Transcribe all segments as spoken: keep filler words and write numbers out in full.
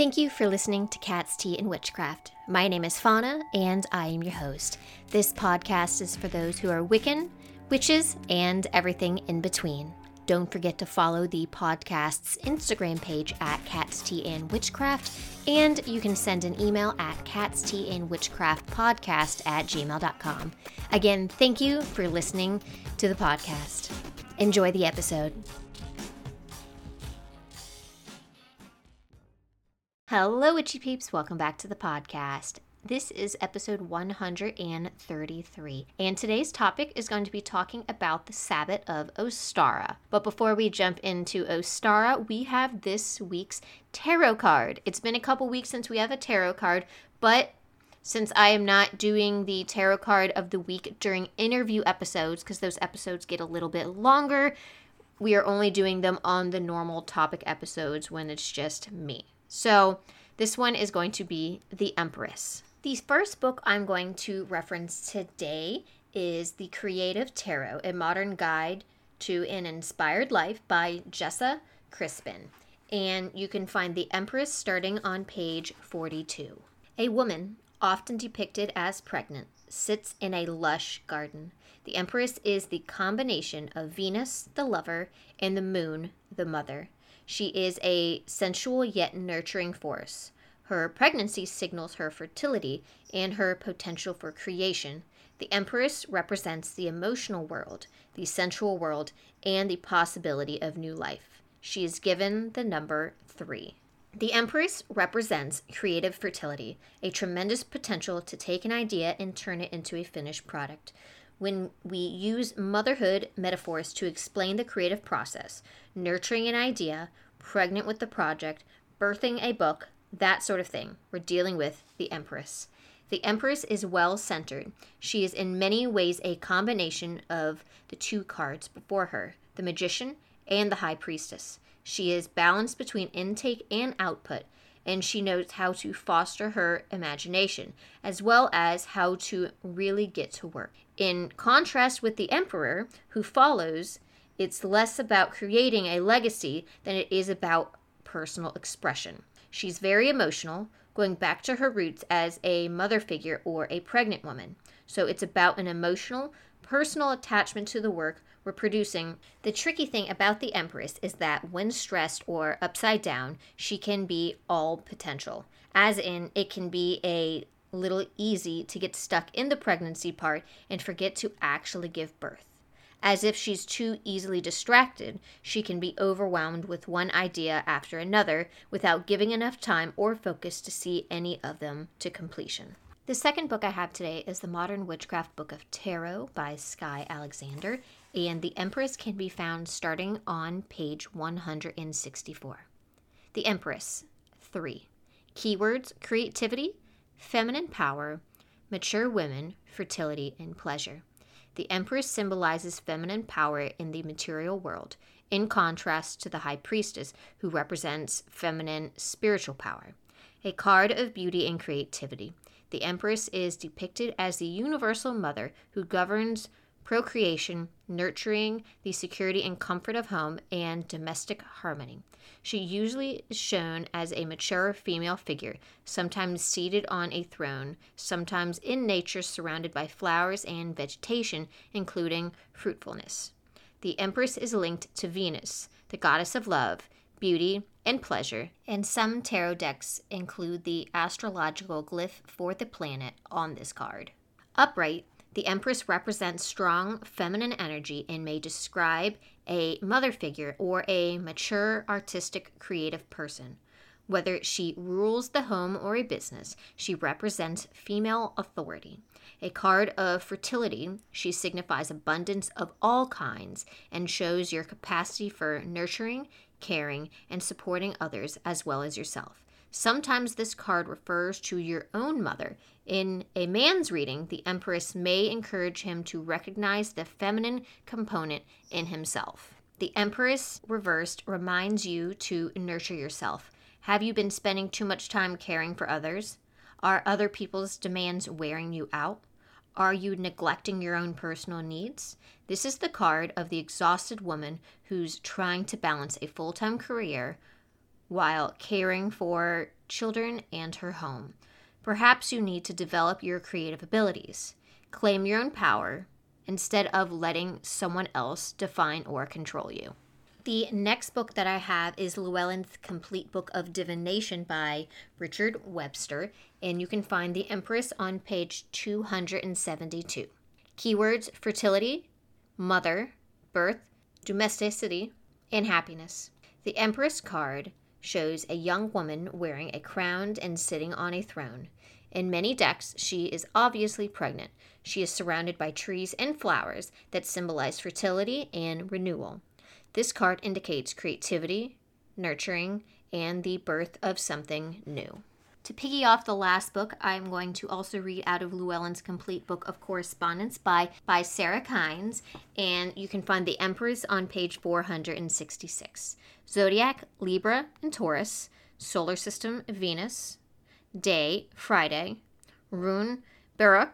Thank you for listening to Cat's Tea and Witchcraft. My name is Fauna, and I am your host. This podcast is for those who are Wiccan, witches, and everything in between. Don't forget to follow the podcast's Instagram page at Cat's Tea and Witchcraft, and you can send an email at Cat's Tea and Witchcraft Podcast at gmail dot com. Again, thank you for listening to the podcast. Enjoy the episode. Hello, witchy peeps. Welcome back to the podcast. This is episode one hundred thirty-three, and today's topic is going to be talking about the Sabbat of Ostara. But before we jump into Ostara, we have this week's tarot card. It's been a couple weeks since we have a tarot card, but since I am not doing the tarot card of the week during interview episodes, because those episodes get a little bit longer, we are only doing them on the normal topic episodes when it's just me. So this one is going to be The Empress. The first book I'm going to reference today is The Creative Tarot, A Modern Guide to an Inspired Life by Jessa Crispin. And you can find The Empress starting on page forty-two. A woman, often depicted as pregnant, sits in a lush garden. The Empress is the combination of Venus, the lover, and the moon, the mother. She is a sensual yet nurturing force. Her pregnancy signals her fertility and her potential for creation. The Empress represents the emotional world, the sensual world, and the possibility of new life. She is given the number three. The Empress represents creative fertility, a tremendous potential to take an idea and turn it into a finished product. When we use motherhood metaphors to explain the creative process, nurturing an idea, pregnant with the project, birthing a book, that sort of thing, we're dealing with the Empress. The Empress is well-centered. She is in many ways a combination of the two cards before her, the Magician and the High Priestess. She is balanced between intake and output, and she knows how to foster her imagination, as well as how to really get to work. In contrast with the Emperor, who follows, it's less about creating a legacy than it is about personal expression. She's very emotional, going back to her roots as a mother figure or a pregnant woman. So it's about an emotional, personal attachment to the work we're producing. The tricky thing about the Empress is that when stressed or upside down, she can be all potential. As in, it can be a little easy to get stuck in the pregnancy part and forget to actually give birth. As if she's too easily distracted, she can be overwhelmed with one idea after another without giving enough time or focus to see any of them to completion. The second book I have today is The Modern Witchcraft Book of Tarot by Skye Alexander, and The Empress can be found starting on page one hundred sixty-four. The Empress, three. Keywords: creativity, feminine power, mature women, fertility, and pleasure. The Empress symbolizes feminine power in the material world, in contrast to the High Priestess, who represents feminine spiritual power. A card of beauty and creativity. The Empress is depicted as the universal mother who governs procreation, nurturing the security and comfort of home, and domestic harmony. She usually is shown as a mature female figure, sometimes seated on a throne, sometimes in nature surrounded by flowers and vegetation, including fruitfulness. The Empress is linked to Venus, the goddess of love, beauty, and pleasure, and some tarot decks include the astrological glyph for the planet on this card. Upright, the Empress represents strong feminine energy and may describe a mother figure or a mature, artistic, creative person. Whether she rules the home or a business, she represents female authority. A card of fertility, she signifies abundance of all kinds and shows your capacity for nurturing, caring, and supporting others as well as yourself. Sometimes this card refers to your own mother. In a man's reading, the Empress may encourage him to recognize the feminine component in himself. The Empress reversed reminds you to nurture yourself. Have you been spending too much time caring for others? Are other people's demands wearing you out? Are you neglecting your own personal needs? This is the card of the exhausted woman who's trying to balance a full-time career while caring for children and her home. Perhaps you need to develop your creative abilities. Claim your own power instead of letting someone else define or control you. The next book that I have is Llewellyn's Complete Book of Divination by Richard Webster, and you can find The Empress on page two hundred seventy-two. Keywords: fertility, mother, birth, domesticity, and happiness. The Empress card shows a young woman wearing a crown and sitting on a throne. In many decks, she is obviously pregnant. She is surrounded by trees and flowers that symbolize fertility and renewal. This card indicates creativity, nurturing, and the birth of something new. To piggy off the last book, I'm going to also read out of Llewellyn's Complete Book of Correspondence by, by Sarah Kynes, and you can find the Empress on page four hundred sixty-six. Zodiac, Libra and Taurus. Solar system, Venus. Day, Friday. Rune, Baruch.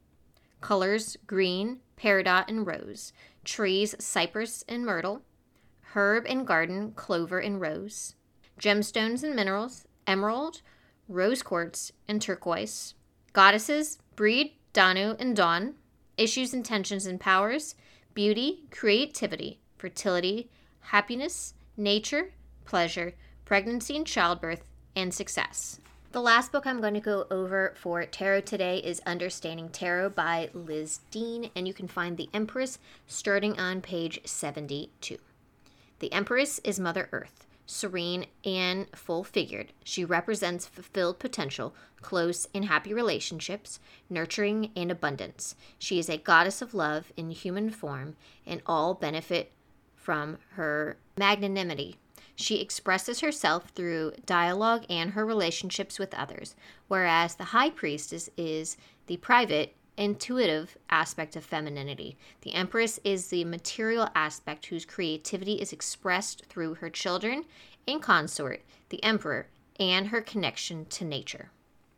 Colors, green, peridot, and rose. Trees, cypress and myrtle. Herb and garden, clover and rose. Gemstones and minerals, emerald, rose quartz, and turquoise. Goddesses, Breed, Danu, and Dawn. Issues, intentions, and powers, beauty, creativity, fertility, happiness, nature, pleasure, pregnancy and childbirth, and success. The last book I'm going to go over for tarot today is Understanding Tarot by Liz Dean, and you can find The Empress starting on page seventy-two. The Empress is Mother Earth, serene and full-figured. She represents fulfilled potential, close and happy relationships, nurturing and abundance. She is a goddess of love in human form, and all benefit from her magnanimity. She expresses herself through dialogue and her relationships with others, whereas the High Priestess is the private, intuitive aspect of femininity. The Empress is the material aspect whose creativity is expressed through her children and consort, the Emperor, and her connection to nature.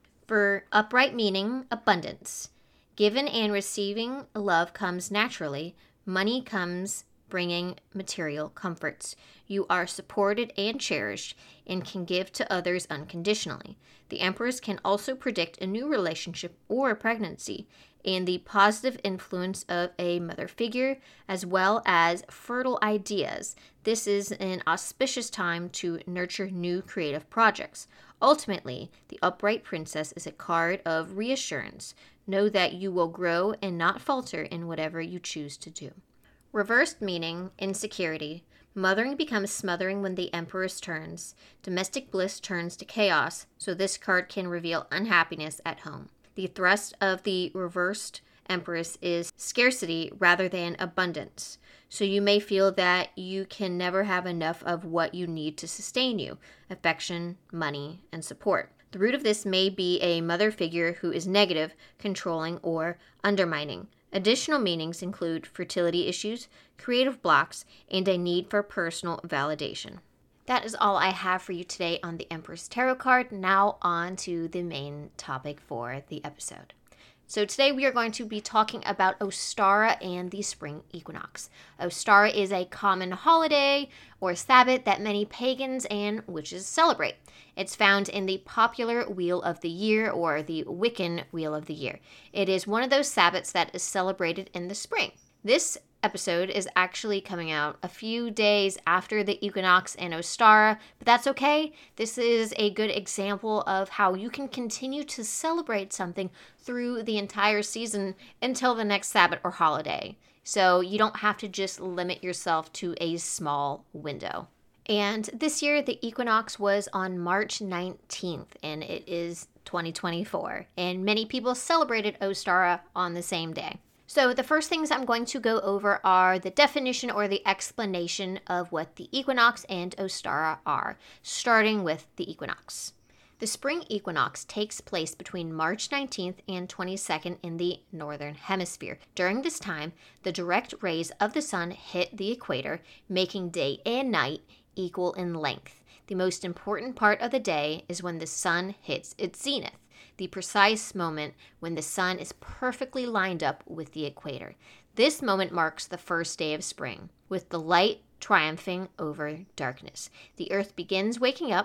For upright meaning, abundance. Given and receiving love comes naturally. Money comes bringing material comforts. You are supported and cherished and can give to others unconditionally. The Empress can also predict a new relationship or a pregnancy and the positive influence of a mother figure, as well as fertile ideas. This is an auspicious time to nurture new creative projects. Ultimately, the Upright Princess is a card of reassurance. Know that you will grow and not falter in whatever you choose to do. Reversed meaning, insecurity. Mothering becomes smothering when the Empress turns. Domestic bliss turns to chaos, so this card can reveal unhappiness at home. The thrust of the reversed Empress is scarcity rather than abundance. So you may feel that you can never have enough of what you need to sustain you: affection, money, and support. The root of this may be a mother figure who is negative, controlling, or undermining. Additional meanings include fertility issues, creative blocks, and a need for personal validation. That is all I have for you today on the Empress Tarot card. Now on to the main topic for the episode. So today we are going to be talking about Ostara and the spring equinox. Ostara is a common holiday or Sabbath that many pagans and witches celebrate. It's found in the popular Wheel of the Year, or the Wiccan Wheel of the Year. It is one of those Sabbaths that is celebrated in the spring. This episode is actually coming out a few days after the equinox and Ostara, but that's okay. This is a good example of how you can continue to celebrate something through the entire season until the next Sabbath or holiday. So you don't have to just limit yourself to a small window. And this year, the equinox was on March nineteenth, and it is twenty twenty-four. And many people celebrated Ostara on the same day. So the first things I'm going to go over are the definition or the explanation of what the equinox and Ostara are, starting with the equinox. The spring equinox takes place between March nineteenth and twenty-second in the northern hemisphere. During this time, the direct rays of the sun hit the equator, making day and night equal in length. The most important part of the day is when the sun hits its zenith, the precise moment when the sun is perfectly lined up with the equator. This moment marks the first day of spring, with the light triumphing over darkness. The earth begins waking up,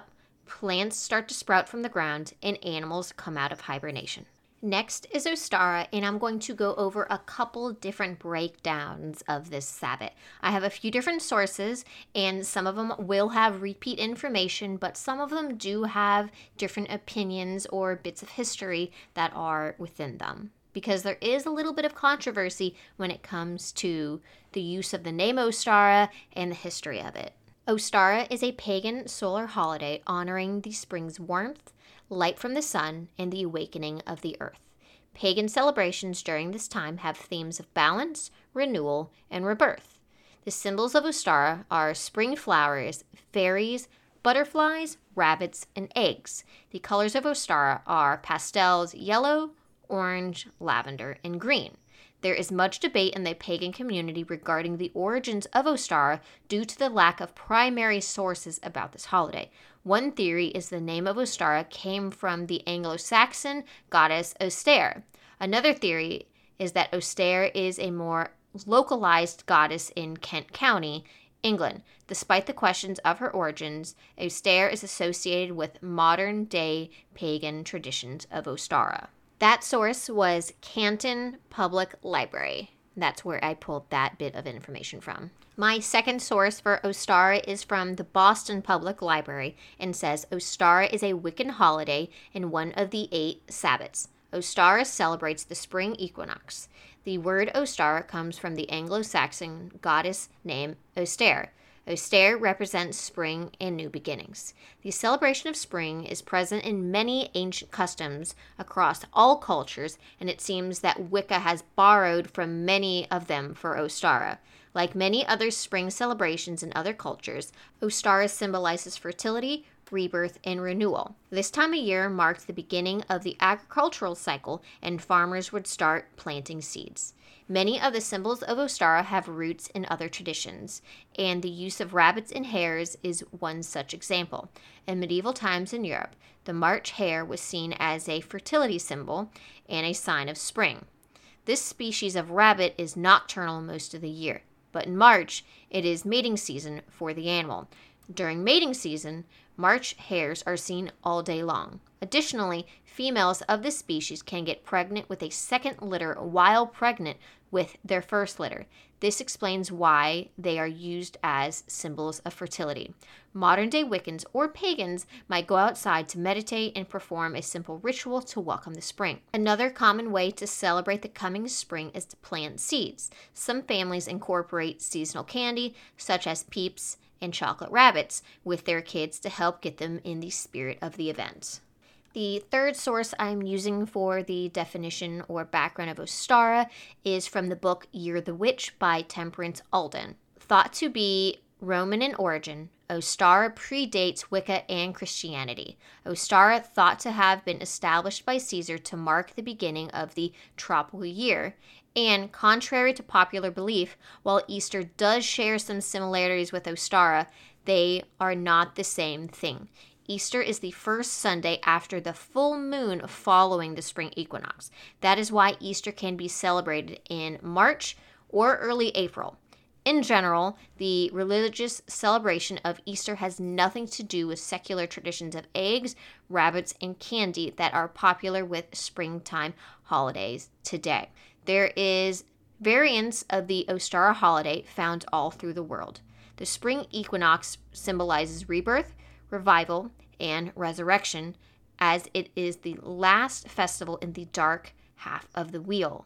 plants start to sprout from the ground, and animals come out of hibernation. Next is Ostara, and I'm going to go over a couple different breakdowns of this Sabbat. I have a few different sources, and some of them will have repeat information, but some of them do have different opinions or bits of history that are within them, because there is a little bit of controversy when it comes to the use of the name Ostara and the history of it. Ostara is a pagan solar holiday honoring the spring's warmth, light from the sun, and the awakening of the earth. Pagan celebrations during this time have themes of balance, renewal, and rebirth. The symbols of Ostara are spring flowers, fairies, butterflies, rabbits, and eggs. The colors of Ostara are pastels yellow, orange, lavender, and green. There is much debate in the pagan community regarding the origins of Ostara due to the lack of primary sources about this holiday. One theory is the name of Ostara came from the Anglo-Saxon goddess Oster. Another theory is that Oster is a more localized goddess in Kent County, England. Despite the questions of her origins, Oster is associated with modern-day pagan traditions of Ostara. That source was Canton Public Library. That's where I pulled that bit of information from. My second source for Ostara is from the Boston Public Library and says Ostara is a Wiccan holiday and one of the eight Sabbats. Ostara celebrates the spring equinox. The word Ostara comes from the Anglo-Saxon goddess name Oster. Oster represents spring and new beginnings. The celebration of spring is present in many ancient customs across all cultures, and it seems that Wicca has borrowed from many of them for Ostara. Like many other spring celebrations in other cultures, Ostara symbolizes fertility, rebirth, and renewal. This time of year marked the beginning of the agricultural cycle, and farmers would start planting seeds. Many of the symbols of Ostara have roots in other traditions, and the use of rabbits and hares is one such example. In medieval times in Europe, the March hare was seen as a fertility symbol and a sign of spring. This species of rabbit is nocturnal most of the year, but in March, it is mating season for the animal. During mating season, March hares are seen all day long. Additionally, females of this species can get pregnant with a second litter while pregnant with their first litter. This explains why they are used as symbols of fertility. Modern-day Wiccans or pagans might go outside to meditate and perform a simple ritual to welcome the spring. Another common way to celebrate the coming spring is to plant seeds. Some families incorporate seasonal candy, such as Peeps and chocolate rabbits, with their kids to help get them in the spirit of the event. The third source I'm using for the definition or background of Ostara is from the book Year the Witch by Temperance Alden. Thought to be Roman in origin, Ostara predates Wicca and Christianity. Ostara thought to have been established by Caesar to mark the beginning of the tropical year, and contrary to popular belief, while Easter does share some similarities with Ostara, they are not the same thing. Easter is the first Sunday after the full moon following the spring equinox. That is why Easter can be celebrated in March or early April. In general, the religious celebration of Easter has nothing to do with secular traditions of eggs, rabbits, and candy that are popular with springtime holidays today. There is variants of the Ostara holiday found all through the world. The spring equinox symbolizes rebirth, revival, and resurrection, as it is the last festival in the dark half of the wheel.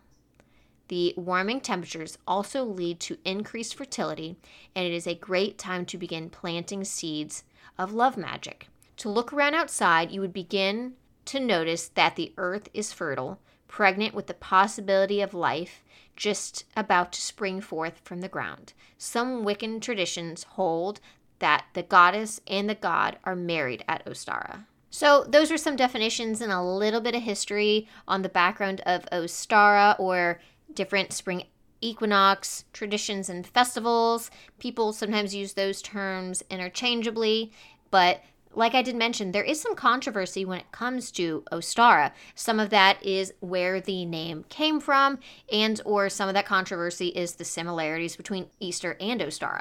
The warming temperatures also lead to increased fertility, and it is a great time to begin planting seeds of love magic. To look around outside, you would begin to notice that the earth is fertile, pregnant with the possibility of life, just about to spring forth from the ground. Some Wiccan traditions hold that the goddess and the god are married at Ostara. So those are some definitions and a little bit of history on the background of Ostara, or different spring equinox traditions and festivals. People sometimes use those terms interchangeably, but like I did mention, there is some controversy when it comes to Ostara. Some of that is where the name came from, and or some of that controversy is the similarities between Easter and Ostara.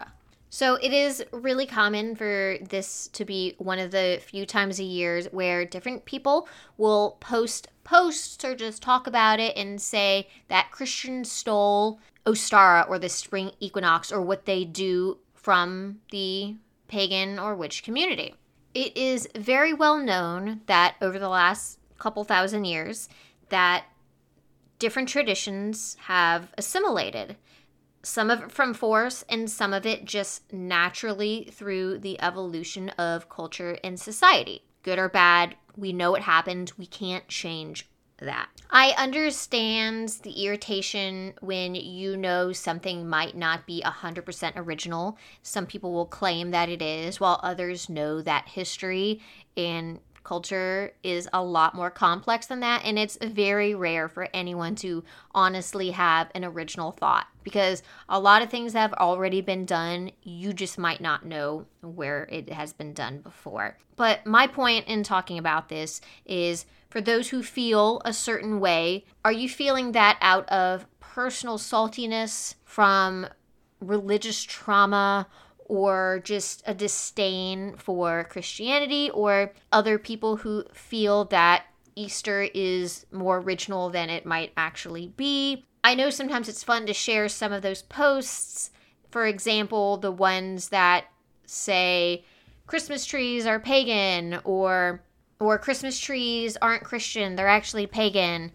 So it is really common for this to be one of the few times a year where different people will post posts or just talk about it and say that Christians stole Ostara, or the spring equinox, or what they do, from the pagan or witch community. It is very well known that over the last couple thousand years that different traditions have assimilated. Some of it from force and some of it just naturally through the evolution of culture and society. Good or bad, we know it happened. We can't change that. I understand the irritation when you know something might not be one hundred percent original. Some people will claim that it is, while others know that history and culture is a lot more complex than that, and it's very rare for anyone to honestly have an original thought, because a lot of things have already been done. You just might not know where it has been done before. But my point in talking about this is, for those who feel a certain way, are you feeling that out of personal saltiness from religious trauma, or just a disdain for Christianity, or other people who feel that Easter is more original than it might actually be? I know sometimes it's fun to share some of those posts. For example, the ones that say Christmas trees are pagan, or or Christmas trees aren't Christian, they're actually pagan,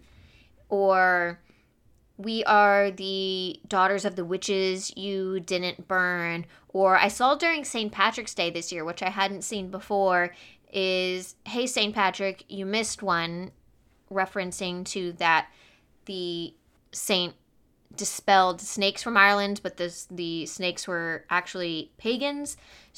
or we are the daughters of the witches you didn't burn. Or I saw during Saint Patrick's Day this year, which I hadn't seen before, is, hey, Saint Patrick, you missed one, referencing to that the saint dispelled snakes from Ireland, but the, the snakes were actually pagans.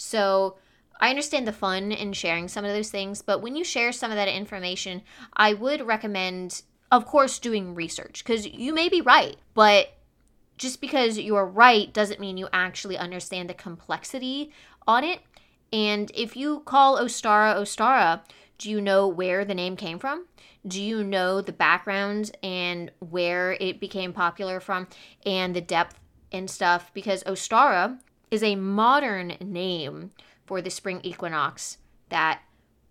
So I understand the fun in sharing some of those things, but when you share some of that information, I would recommend, of course, doing research, because you may be right, but just because you're right doesn't mean you actually understand the complexity on it. And if you call Ostara Ostara, do you know where the name came from? Do you know the background and where it became popular from, and the depth and stuff? Because Ostara is a modern name for the spring equinox that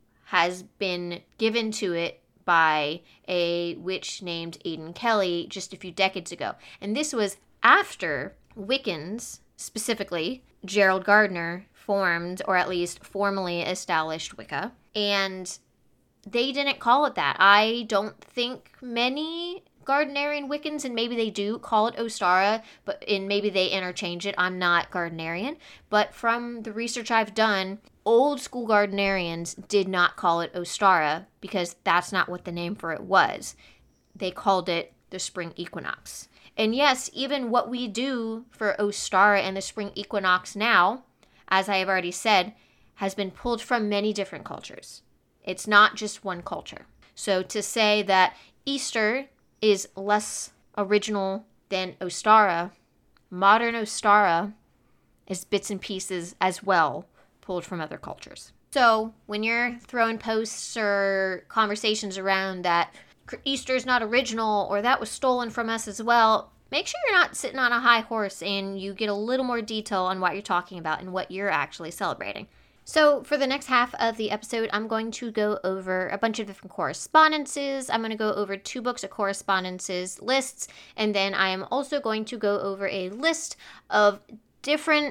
has been given to it by a witch named Aidan Kelly just a few decades ago. And this was after Wiccans, specifically Gerald Gardner, formed, or at least formally established, Wicca. And they didn't call it that. I don't think many Gardnerian Wiccans, and maybe they do, call it Ostara, but and maybe they interchange it. I'm not Gardnerian, but from the research I've done, old school Gardnerians did not call it Ostara, because that's not what the name for it was. They called it the spring equinox. And yes, even what we do for Ostara and the spring equinox now, as I have already said, has been pulled from many different cultures. It's not just one culture. So to say that Easter is less original than Ostara, modern Ostara is bits and pieces as well, pulled from other cultures. So when you're throwing posts or conversations around that Easter is not original, or that was stolen from us as well, make sure you're not sitting on a high horse and you get a little more detail on what you're talking about and what you're actually celebrating. So for the next half of the episode, I'm going to go over a bunch of different correspondences. I'm going to go over two books of correspondences lists, and then I am also going to go over a list of different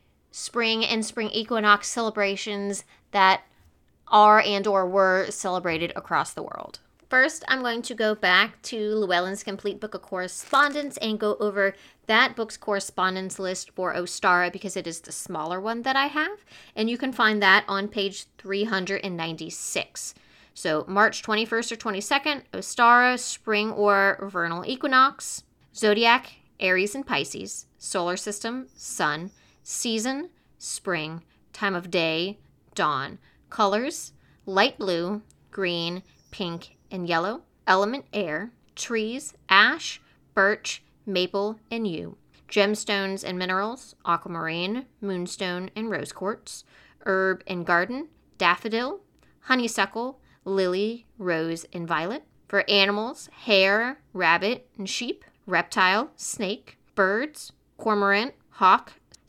spring and spring equinox celebrations that are and or were celebrated across the world. First, I'm going to go back to Llewellyn's Complete Book of Correspondence and go over that book's correspondence list for Ostara, because it is the smaller one that I have. And you can find that on page three hundred ninety-six. So March twenty-first or twenty-second, Ostara, spring or vernal equinox. Zodiac, Aries and Pisces. Solar system, sun. Season, spring. Time of day, dawn. Colors, light blue, green, pink, and yellow. Element, air. Trees, ash, birch, maple, and yew. Gemstones and minerals, aquamarine, moonstone, and rose quartz. Herb and garden, daffodil, honeysuckle, lily, rose, and violet. For animals, hare, rabbit, and sheep. Reptile, snake. Birds, cormorant, hawk,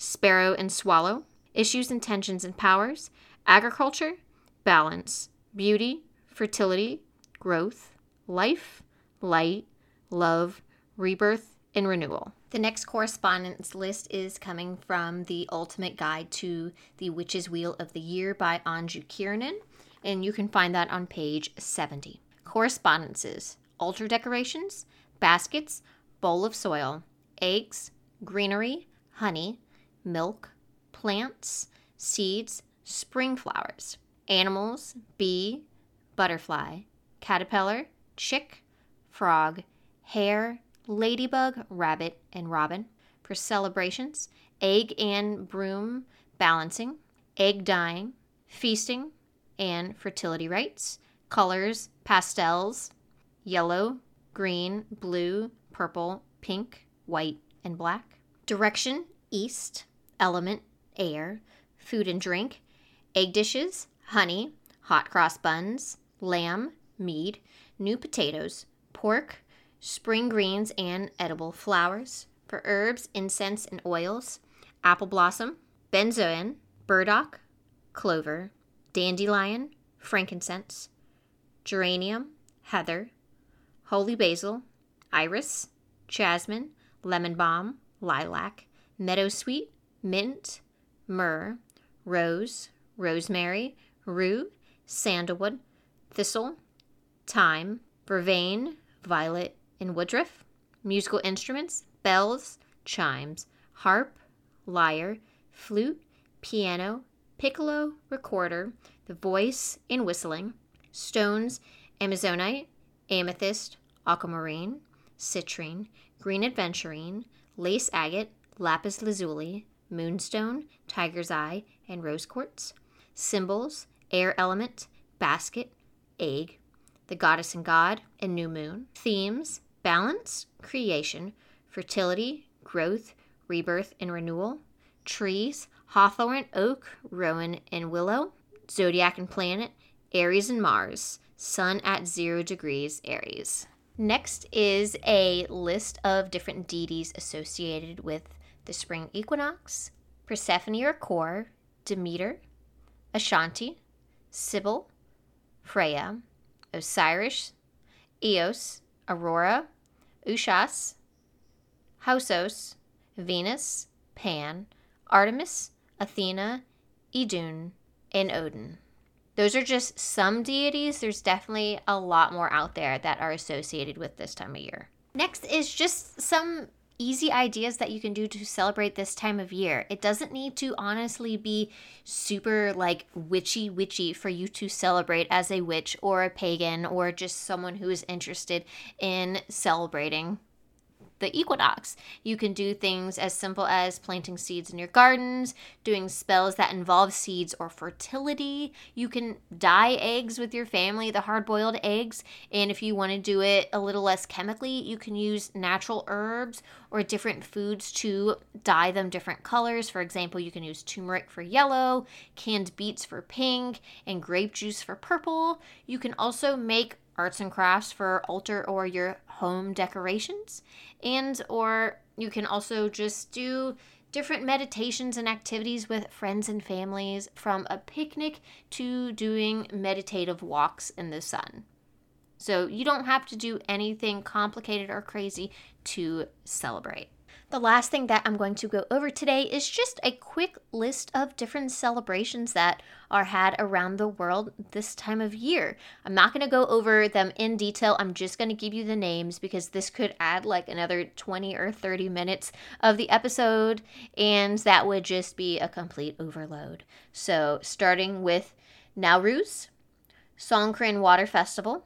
sparrow and swallow, issues and tensions and powers, agriculture, balance, beauty, fertility, growth, life, light, love, rebirth, and renewal. The next correspondence list is coming from The Ultimate Guide to the Witch's Wheel of the Year by Anju Kiernan, and you can find that on page seventy. Correspondences: altar decorations, baskets, bowl of soil, eggs, greenery, honey, milk, plants, seeds, spring flowers, animals, bee, butterfly, caterpillar, chick, frog, hare, ladybug, rabbit, and robin. For celebrations: egg and broom balancing, egg dyeing, feasting, and fertility rites. Colors: pastels, yellow, green, blue, purple, pink, white, and black. Direction: east. Element: air. Food and drink: egg dishes, honey, hot cross buns, lamb, mead, new potatoes, pork, spring greens, and edible flowers. For herbs, incense and oils: apple blossom, benzoin, burdock, clover, dandelion, frankincense, geranium, heather, holy basil, iris, jasmine, lemon balm, lilac, meadowsweet, mint, myrrh, rose, rosemary, rue, sandalwood, thistle, thyme, vervain, violet, and woodruff. Musical instruments: bells, chimes, harp, lyre, flute, piano, piccolo, recorder, the voice, and whistling. Stones: amazonite, amethyst, aquamarine, citrine, green aventurine, lace agate, lapis lazuli, moonstone, tiger's eye, and rose quartz. Symbols: air element, basket, egg, the goddess and god, and new moon. Themes: balance, creation, fertility, growth, rebirth, and renewal. Trees: hawthorn, oak, rowan, and willow. Zodiac and planet: Aries and Mars. Sun at zero degrees Aries. Next is a list of different deities associated with the spring equinox: Persephone or Kore, Demeter, Ashanti, Sybil, Freya, Osiris, Eos, Aurora, Ushas, Hausos, Venus, Pan, Artemis, Athena, Idun, and Odin. Those are just some deities. There's definitely a lot more out there that are associated with this time of year. Next is just some easy ideas that you can do to celebrate this time of year. It doesn't need to honestly be super like witchy witchy for you to celebrate as a witch or a pagan or just someone who is interested in celebrating the equinox. You can do things as simple as planting seeds in your gardens, doing spells that involve seeds or fertility. You can dye eggs with your family, the hard-boiled eggs, and if you want to do it a little less chemically, you can use natural herbs or different foods to dye them different colors. For example, you can use turmeric for yellow, canned beets for pink, and grape juice for purple. You can also make arts and crafts for altar or your home decorations, and or you can also just do different meditations and activities with friends and families, from a picnic to doing meditative walks in the sun. So you don't have to do anything complicated or crazy to celebrate. The last thing that I'm going to go over today is just a quick list of different celebrations that are had around the world this time of year. I'm not going to go over them in detail. I'm just going to give you the names because this could add like another twenty or thirty minutes of the episode, and that would just be a complete overload. So starting with Nowruz, Songkran Water Festival,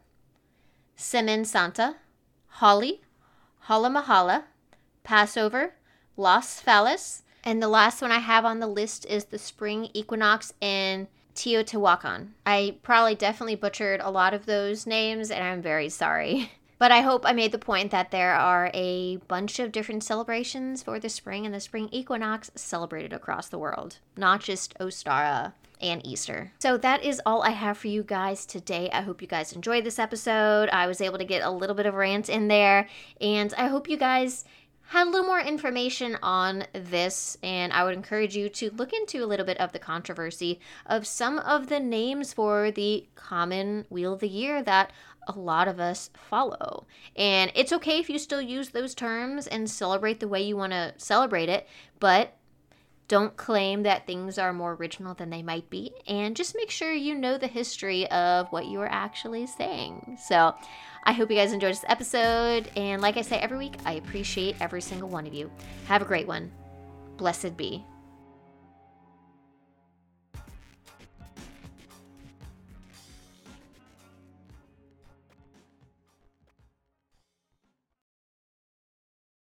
Semen Santa, Holi, Hala Mahala, Passover, Los Feliz, and the last one I have on the list is the spring equinox in Teotihuacan. I probably definitely butchered a lot of those names, and I'm very sorry. But I hope I made the point that there are a bunch of different celebrations for the spring and the spring equinox celebrated across the world, not just Ostara and Easter. So that is all I have for you guys today. I hope you guys enjoyed this episode. I was able to get a little bit of rant in there, and I hope you guys had a little more information on this, and I would encourage you to look into a little bit of the controversy of some of the names for the common Wheel of the Year that a lot of us follow. And it's okay if you still use those terms and celebrate the way you want to celebrate it, but don't claim that things are more original than they might be, and just make sure you know the history of what you are actually saying. So I hope you guys enjoyed this episode, and like I say every week, I appreciate every single one of you. Have a great one. Blessed be.